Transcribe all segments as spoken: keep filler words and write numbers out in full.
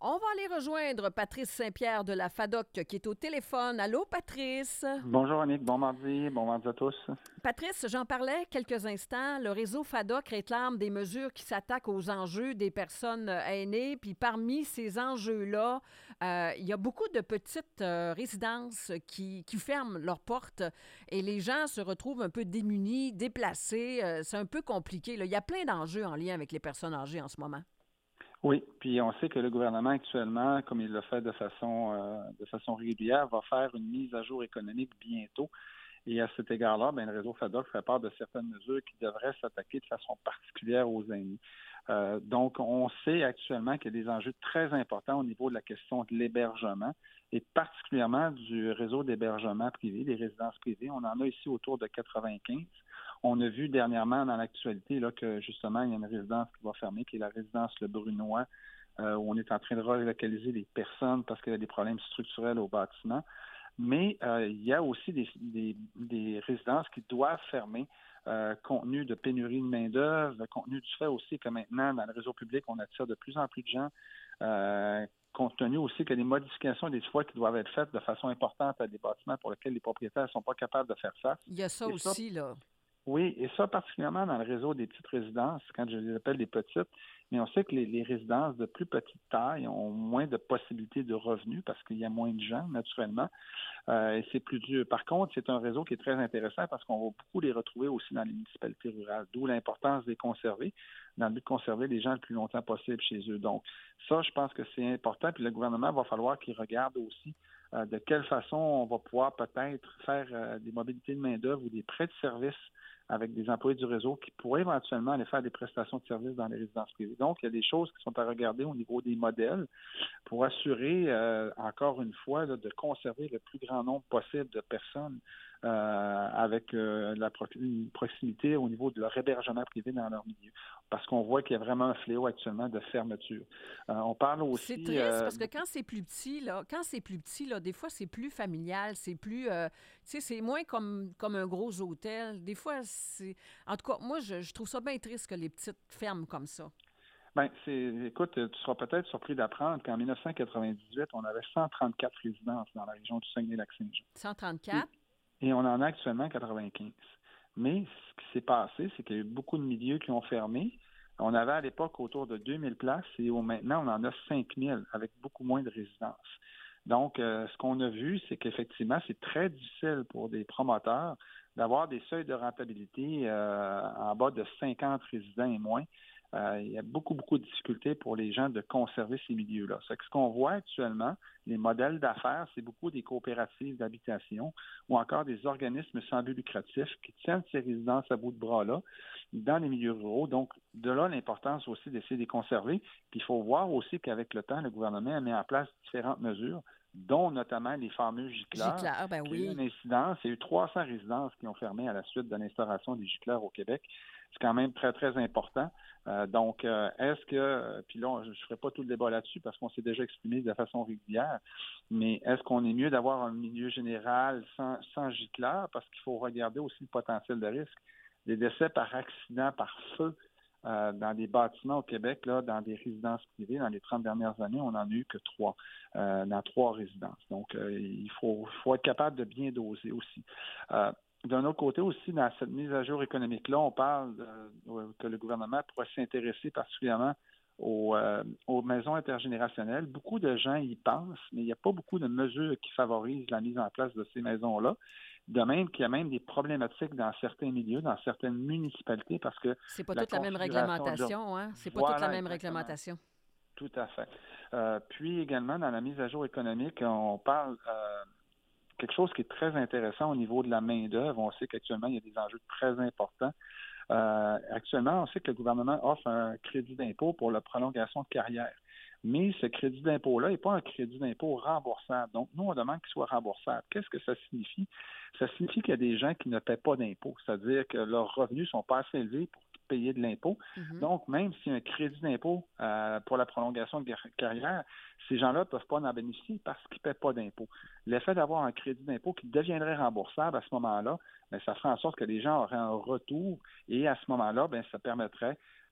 On va aller rejoindre Patrice Saint-Pierre de la FADOC qui est au téléphone. Allô, Patrice? Bonjour Annick, bon mardi, bon mardi à tous. Patrice, j'en parlais quelques instants. Le réseau FADOC réclame des mesures qui s'attaquent aux enjeux des personnes aînées. Puis parmi ces enjeux-là, euh, il y a beaucoup de petites euh, résidences qui, qui ferment leurs portes et les gens se retrouvent un peu démunis, déplacés. Euh, c'est un peu compliqué, là. Il y a plein d'enjeux en lien avec les personnes âgées en ce moment. Oui, puis on sait que le gouvernement actuellement, comme il le fait de façon euh, de façon régulière, va faire une mise à jour économique bientôt. Et à cet égard-là, bien, le réseau FADOC fait part de certaines mesures qui devraient s'attaquer de façon particulière aux aînés. Euh, donc, on sait actuellement qu'il y a des enjeux très importants au niveau de la question de l'hébergement et particulièrement du réseau d'hébergement privé, des résidences privées. On en a ici autour de quatre-vingt-quinze. On a vu dernièrement dans l'actualité là, que justement, il y a une résidence qui va fermer, qui est la résidence Le Brunois, euh, où on est en train de relocaliser les personnes parce qu'il y a des problèmes structurels au bâtiment. Mais euh, il y a aussi des, des, des résidences qui doivent fermer euh, compte tenu de pénurie de main-d'œuvre, compte tenu du fait aussi que maintenant, dans le réseau public, on attire de plus en plus de gens, euh, compte tenu aussi qu'il y a des modifications des fois qui doivent être faites de façon importante à des bâtiments pour lesquels les propriétaires ne sont pas capables de faire face. Il y a ça Et ça, aussi, là. oui, et ça particulièrement dans le réseau des petites résidences, quand je les appelle des petites, mais on sait que les, les résidences de plus petite taille ont moins de possibilités de revenus parce qu'il y a moins de gens, naturellement, euh, et c'est plus dur. Par contre, c'est un réseau qui est très intéressant parce qu'on va beaucoup les retrouver aussi dans les municipalités rurales, d'où l'importance de les conserver, dans le but de conserver les gens le plus longtemps possible chez eux. Donc, ça, je pense que c'est important, puis le gouvernement va falloir qu'il regarde aussi euh, de quelle façon on va pouvoir peut-être faire euh, des mobilités de main-d'œuvre ou des prêts de services avec des employés du réseau qui pourraient éventuellement aller faire des prestations de services dans les résidences privées. Donc, il y a des choses qui sont à regarder au niveau des modèles pour assurer, euh, encore une fois, là, de conserver le plus grand nombre possible de personnes euh, avec euh, la pro- une proximité au niveau de leur hébergement privé dans leur milieu. Parce qu'on voit qu'il y a vraiment un fléau actuellement de fermeture. Euh, on parle C'est aussi... triste Euh, parce que quand c'est plus petit, là, quand c'est plus petit, là, des fois, c'est plus familial, c'est plus, euh, tu sais, c'est moins comme, comme un gros hôtel. Des fois, c'est... En tout cas, moi, je, je trouve ça bien triste que les petites ferment comme ça. Ben, c'est, écoute, tu seras peut-être surpris d'apprendre qu'en dix-neuf cent quatre-vingt-dix-huit, on avait cent trente-quatre résidences dans la région du Saguenay-Lac-Saint-Jean. Et, cent trente-quatre? et on en a actuellement quatre-vingt-quinze. Mais ce qui s'est passé, c'est qu'il y a eu beaucoup de milieux qui ont fermé. On avait à l'époque autour de deux mille places et au, maintenant, on en a cinq mille avec beaucoup moins de résidences. Donc, euh, ce qu'on a vu, c'est qu'effectivement, c'est très difficile pour des promoteurs d'avoir des seuils de rentabilité euh, en bas de cinquante résidents et moins. Euh, il y a beaucoup, beaucoup de difficultés pour les gens de conserver ces milieux-là. C'est que ce qu'on voit actuellement, les modèles d'affaires, c'est beaucoup des coopératives d'habitation ou encore des organismes sans but lucratif qui tiennent ces résidences à bout de bras-là dans les milieux ruraux. Donc, de là, l'importance aussi d'essayer de les conserver. Puis, il faut voir aussi qu'avec le temps, le gouvernement a mis en place différentes mesures, dont notamment les fameux gicleurs, Gicleur, ben qui a eu oui. une incidence. Il y a eu trois cents résidences qui ont fermé à la suite de l'instauration des gicleurs au Québec. C'est quand même très, très important. Euh, donc, euh, est-ce que, euh, puis là, je ne ferai pas tout le débat là-dessus parce qu'on s'est déjà exprimé de façon régulière, mais est-ce qu'on est mieux d'avoir un milieu général sans, sans gicleurs? Parce qu'il faut regarder aussi le potentiel de risque. Des décès par accident, par feu, euh, dans des bâtiments au Québec, là, dans des résidences privées, dans les trente dernières années, on n'en a eu que trois, euh, dans trois résidences. Donc, euh, il faut, faut être capable de bien doser aussi. Euh, D'un autre côté aussi, dans cette mise à jour économique-là, on parle euh, que le gouvernement pourrait s'intéresser particulièrement aux, euh, aux maisons intergénérationnelles. Beaucoup de gens y pensent, mais il n'y a pas beaucoup de mesures qui favorisent la mise en place de ces maisons-là. De même qu'il y a même des problématiques dans certains milieux, dans certaines municipalités, parce que C'est pas la toute la même configuration de leur... réglementation, hein? C'est pas toute la Voilà, même exactement. réglementation. Tout à fait. Euh, puis également, dans la mise à jour économique, on parle... Euh, quelque chose qui est très intéressant au niveau de la main-d'œuvre. On sait qu'actuellement, il y a des enjeux très importants. Euh, actuellement, on sait que le gouvernement offre un crédit d'impôt pour la prolongation de carrière. Mais ce crédit d'impôt-là n'est pas un crédit d'impôt remboursable. Donc, nous, on demande qu'il soit remboursable. Qu'est-ce que ça signifie? Ça signifie qu'il y a des gens qui ne paient pas d'impôt, c'est-à-dire que leurs revenus ne sont pas assez élevés pour payer de l'impôt. Mhm. Donc, même s'il y a un crédit d'impôt euh, pour la prolongation de carrière, ces gens-là ne peuvent pas en bénéficier parce qu'ils ne paient pas d'impôt. L'effet d'avoir un crédit d'impôt qui deviendrait remboursable à ce moment-là, bien, ça ferait en sorte que les gens auraient un retour et à ce moment-là, bien, ça permettrait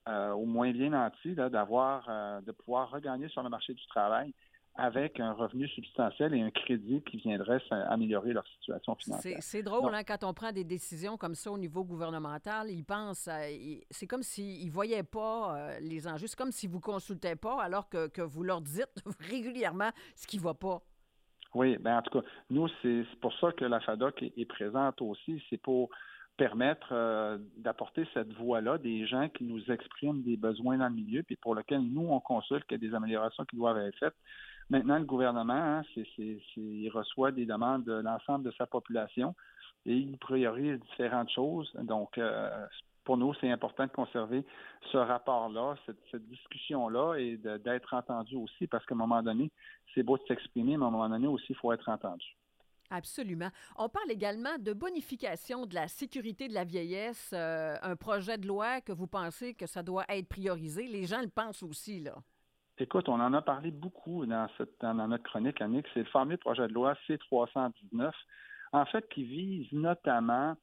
euh, au moins bien nantis là, d'avoir, euh, de pouvoir regagner sur le marché du travail avec un revenu substantiel et un crédit qui viendrait améliorer leur situation C'est, financière. c'est drôle, Donc, hein, quand on prend des décisions comme ça au niveau gouvernemental, ils pensent, à- ils- c'est comme s'ils ne voyaient pas euh, les enjeux. C'est comme si vous ne consultez pas alors que, que vous leur dites régulièrement ce qui ne va pas. oui, ben en tout cas, nous, c'est, c'est pour ça que la FADOC est, est présente aussi. C'est pour permettre euh, d'apporter cette voix-là des gens qui nous expriment des besoins dans le milieu, puis pour lesquels nous, on consulte qu'il y a des améliorations qui doivent être faites. Maintenant, le gouvernement, hein, c'est, c'est, c'est, il reçoit des demandes de l'ensemble de sa population et il priorise différentes choses. Donc, euh, pour nous, c'est important de conserver ce rapport-là, cette, cette discussion-là et de, d'être entendu aussi, parce qu'à un moment donné, c'est beau de s'exprimer, mais à un moment donné aussi, il faut être entendu. Absolument. On parle également de bonification de la sécurité de la vieillesse, euh, un projet de loi que vous pensez que ça doit être priorisé. Les gens le pensent aussi, là. Écoute, on en a parlé beaucoup dans, cette, dans notre chronique, Annick. C'est le fameux projet de loi C trois cent dix-neuf, en fait, qui vise notamment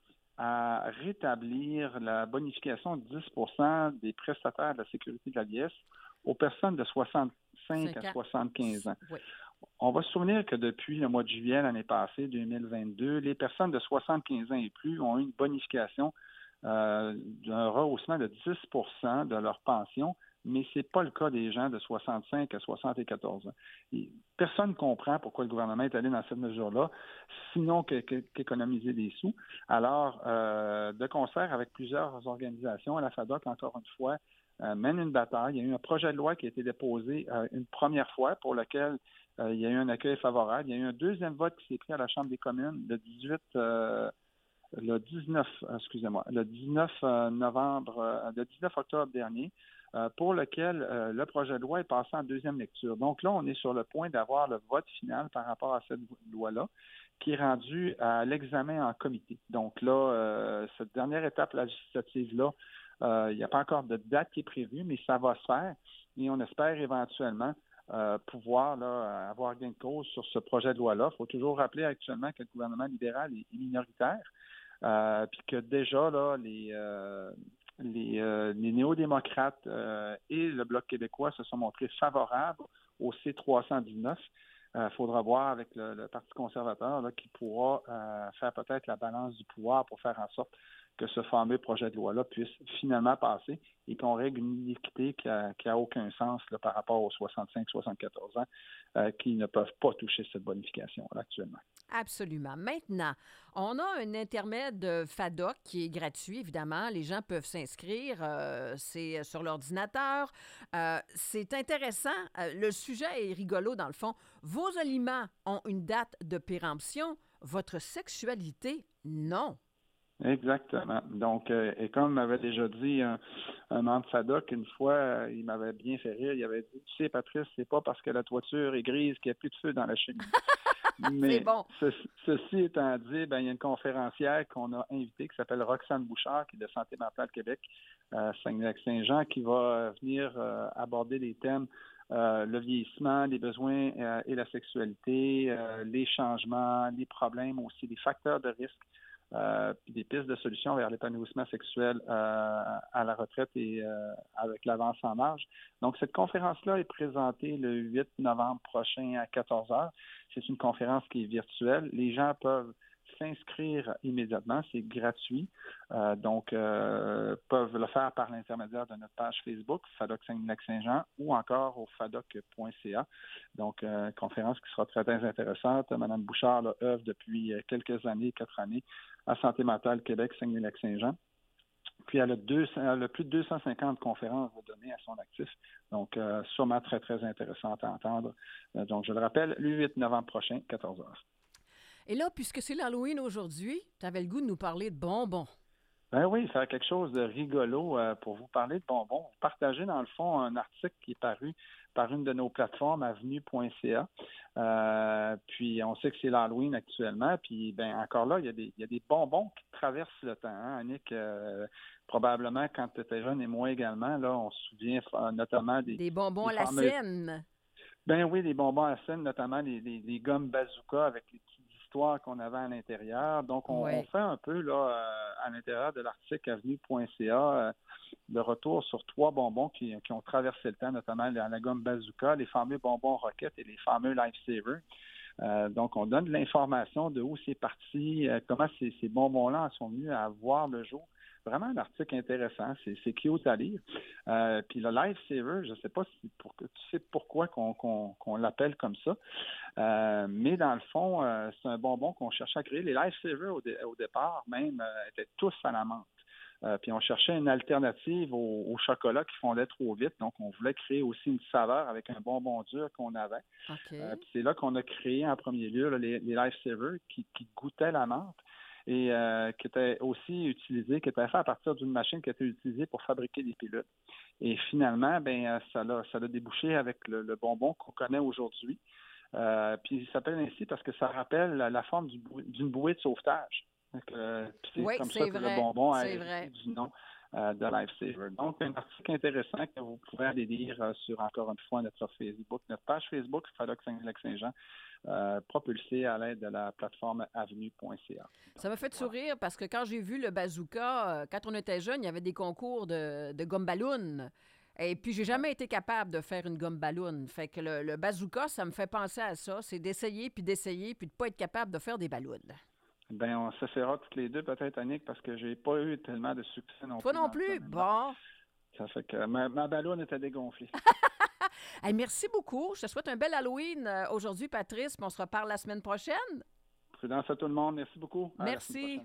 à rétablir la bonification de dix pour cent des prestataires de la sécurité de la vieillesse aux personnes de soixante-cinq à Cinq ans. soixante-quinze ans. Oui. On va se souvenir que depuis le mois de juillet l'année passée, deux mille vingt-deux, les personnes de soixante-quinze ans et plus ont eu une bonification euh, d'un rehaussement de dix pour cent de leur pension, mais ce n'est pas le cas des gens de soixante-cinq à soixante-quatorze ans. Et personne ne comprend pourquoi le gouvernement est allé dans cette mesure-là, sinon que, que, qu'économiser des sous. Alors, euh, de concert avec plusieurs organisations, la FADOC, encore une fois, euh, mène une bataille. Il y a eu un projet de loi qui a été déposé euh, une première fois pour lequel euh, il y a eu un accueil favorable. Il y a eu un deuxième vote qui s'est pris à la Chambre des communes le dix-huit, euh, le dix-neuf, excusez-moi, le dix-neuf novembre, euh, le dix-neuf octobre dernier, euh, pour lequel euh, le projet de loi est passé en deuxième lecture. Donc là, on est sur le point d'avoir le vote final par rapport à cette loi-là, qui est rendu à l'examen en comité. Donc là, euh, cette dernière étape législative-là, euh, il n'y a pas encore de date qui est prévue, mais ça va se faire et on espère éventuellement Euh, pouvoir là, avoir gain de cause sur ce projet de loi-là. Il faut toujours rappeler actuellement que le gouvernement libéral est, est minoritaire, euh, puis que déjà là, les, euh, les, euh, les néo-démocrates euh, et le Bloc québécois se sont montrés favorables au C trois cent dix-neuf. Il euh, faudra voir avec le, le Parti conservateur là, qui pourra euh, faire peut-être la balance du pouvoir pour faire en sorte que ce fameux projet de loi-là puisse finalement passer et qu'on règle une iniquité qui n'a qui a aucun sens là, par rapport aux soixante-cinq soixante-quatorze ans euh, qui ne peuvent pas toucher cette bonification là, actuellement. Absolument. Maintenant, on a un intermède FADOC qui est gratuit, évidemment. Les gens peuvent s'inscrire. Euh, c'est sur l'ordinateur. Euh, c'est intéressant. Euh, le sujet est rigolo, dans le fond. Vos aliments ont une date de péremption. Votre sexualité, non. Exactement. Donc, euh, et comme m'avait déjà dit un, un membre FADOC, une fois, euh, il m'avait bien fait rire. Il avait dit, tu sais, Patrice, c'est pas parce que la toiture est grise qu'il n'y a plus de feu dans la cheminée. C'est Mais bon. ce, ceci étant dit, ben, il y a une conférencière qu'on a invitée qui s'appelle Roxane Bouchard, qui est de Santé mentale Québec, euh, Saguenay-Lac-Saint-Jean, qui va venir euh, aborder les thèmes euh, le vieillissement, les besoins euh, et la sexualité, euh, les changements, les problèmes aussi, les facteurs de risque. Euh, puis des pistes de solutions vers l'épanouissement sexuel euh, à la retraite et euh, avec l'avance en âge. Donc, cette conférence-là est présentée le huit novembre prochain à quatorze heures. C'est une conférence qui est virtuelle. Les gens peuvent s'inscrire immédiatement. C'est gratuit. Euh, donc, euh, peuvent le faire par l'intermédiaire de notre page Facebook, FADOC Saguenay-Lac-Saint-Jean, ou encore au fadoc point c a. Donc, euh, conférence qui sera très, très intéressante. Mme Bouchard là, œuvre depuis quelques années, quatre années, à Santé mentale Québec, Saguenay-Lac-Saint-Jean. Puis, elle a, deux, elle a plus de deux cent cinquante conférences à donner à son actif. Donc, euh, sûrement très, très intéressante à entendre. Euh, donc, je le rappelle, le huit novembre prochain, quatorze heures. Et là, puisque c'est l'Halloween aujourd'hui, tu avais le goût de nous parler de bonbons. Ben oui, faire quelque chose de rigolo euh, pour vous parler de bonbons. Vous partagez, dans le fond, un article qui est paru par une de nos plateformes, avenue point c a. Euh, puis, on sait que c'est l'Halloween actuellement. Puis, ben encore là, il y a des, il y a des bonbons qui traversent le temps. Hein, Annick, euh, probablement, quand tu étais jeune et moi également, là, on se souvient euh, notamment des, Des bonbons des à la fameux... Seine. Ben oui, les bonbons à scène, notamment les, les, les gommes bazooka avec les petits l'histoire qu'on avait à l'intérieur. Donc, on, Ouais. on fait un peu là euh, à l'intérieur de l'article avenue point c a euh, le retour sur trois bonbons qui, qui ont traversé le temps, notamment la, la gomme Bazooka, les fameux bonbons Rocket et les fameux Lifesaver. Euh, donc, on donne de l'information de où c'est parti, euh, comment ces, ces bonbons-là en sont venus à voir le jour. Vraiment un article intéressant, c'est, c'est cute à lire. Euh, puis le Lifesaver, je ne sais pas si pour, tu sais pourquoi qu'on, qu'on, qu'on l'appelle comme ça, euh, mais dans le fond, euh, c'est un bonbon qu'on cherchait à créer. Les Lifesaver au, dé, au départ même euh, étaient tous à la menthe. Euh, puis on cherchait une alternative au, au chocolat qui fondait trop vite. Donc, on voulait créer aussi une saveur avec un bonbon dur qu'on avait. OK. Euh, puis c'est là qu'on a créé en premier lieu là, les, les Lifesaver qui, qui goûtaient la menthe et euh, qui étaient aussi utilisés, qui étaient faits à partir d'une machine qui était utilisée pour fabriquer des pilules. Et finalement, ben ça l'a, ça l'a débouché avec le, le bonbon qu'on connaît aujourd'hui. Euh, puis il s'appelle ainsi parce que ça rappelle la, la forme du bou- d'une bouée de sauvetage. Donc, euh, c'est Oui, comme c'est ça que vrai. le bonbon a C'est hérité vrai. du nom euh, de Lifesaver. Donc, un article intéressant que vous pouvez aller lire euh, sur, encore une fois, notre Facebook, notre page Facebook, Faddoc Saint-Lac-Saint-Jean, euh, propulsée à l'aide de la plateforme avenue point c a. Ça m'a fait Voilà. sourire parce que quand j'ai vu le bazooka, euh, quand on était jeune, il y avait des concours de, de gomme ballon. Et puis, j'ai jamais été capable de faire une gomme ballon. Fait que le, le bazooka, ça me fait penser à ça. C'est d'essayer, puis d'essayer, puis de pas être capable de faire des ballons. Ben, on s'essaiera toutes les deux, peut-être, Annick, parce que j'ai pas eu tellement de succès non Toi plus non dans ce plus? domaine-là. Bon. Ça fait que ma, ma ballonne était dégonflée. Hey, merci beaucoup. Je te souhaite un bel Halloween euh, aujourd'hui, Patrice. Puis on se reparle la semaine prochaine. Prudence à tout le monde. Merci beaucoup. À la semaine Merci. prochaine.